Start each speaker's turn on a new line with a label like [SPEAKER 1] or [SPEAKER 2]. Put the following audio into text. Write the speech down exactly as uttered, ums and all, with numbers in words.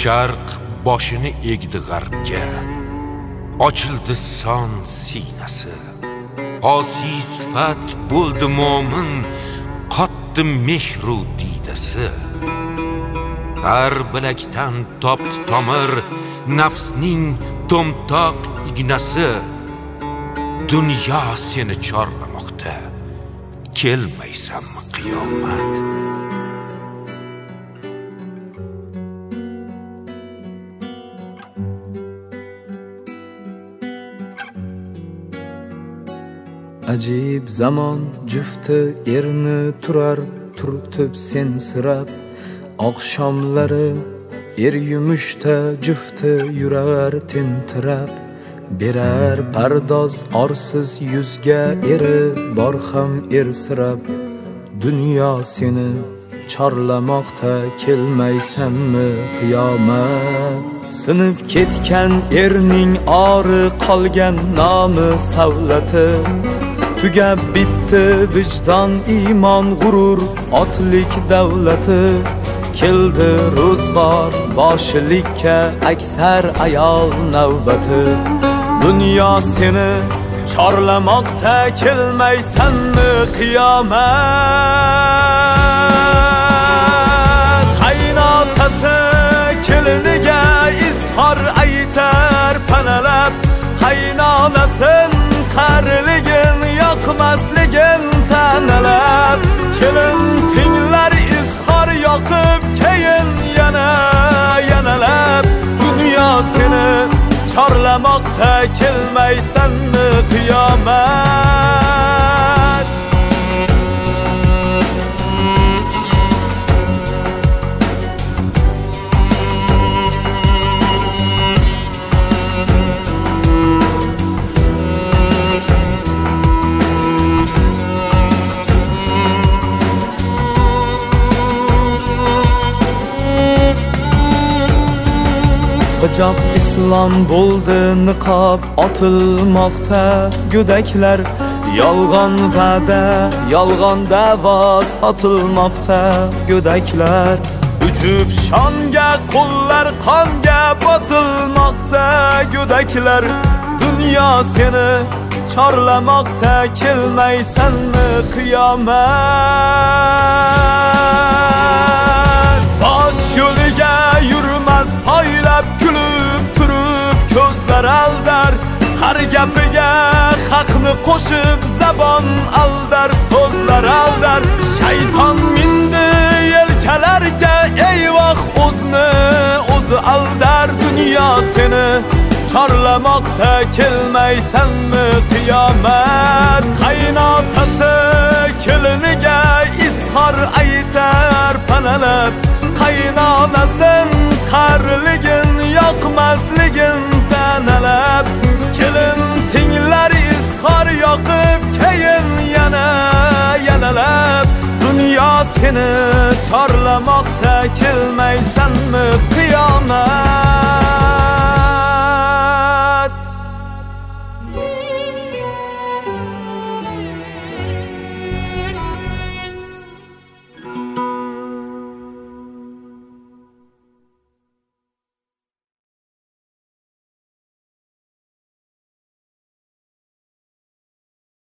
[SPEAKER 1] Sharq boshini egdi g'arbga, ochildi son sinasi. Osiy sifat bo'ldi mo'min, qotdi mehru diydasi. Har bilakdan topdi tomir, nafsning to'mtoq ignasi. Dunyo seni chorlamoqda, kelmaysanmi qiyomat?
[SPEAKER 2] Ajib zamon jufti erni turar, turtib sensirab. Oqshomlari er yumushda jufti yurar tentirab. Berar pardoz orsiz yuzga eri bor ham ersirab. Dunyo seni chorlamoqda, kelmaysanmi qiyomat? Sinib ketgan erning ori qolgan nomi savlati. Tugab bitdi vijdon, iymon, g'urur, otlik davlati. Keldi ro'zg'or boshlikka aksar ayol navbati. Dunyo seni chorlamoqda, kelmaysanmi qiyomat? Qaynotasi keliniga izhor aytar panalab. Qaynonasin qariligin yoqmasligin tanalab. Kelin tinglar izhor yoqib, keyin yana yanalab. Dunyo seni chorlamoqda, kelmaysanmi qiyomat? Hijob islom bo'ldi, niqob otilmoqda. Go'daklar yolg'on va'da, yolg'on da'vo sotilmoqda. Go'daklar uchib shonga, qo'llar qonga bosilmoqda. Go'daklar dunyo seni chorlamoqda, kelmaysanmi qiyomat? Bosh yo'liga yurmas poylab, kulib turib ko'zlar aldar. Har gapiga haqni qo'shib zabon aldar, so'zlar aldar. Shayton mindi yelkalarga, eyvoh o'zni o'zi aldar. Dunyo seni chorlamoqda, kelmaysanmi qiyomat? Qaynotasi keliniga izhor aytar panalab. Qaynonasin qariligin yoqmasligin tanalab. Kelin tinglar izhor yoqib, keyin yana yanalab. Dunyo seni chorlamoqda, kelmaysanmi qiyomat?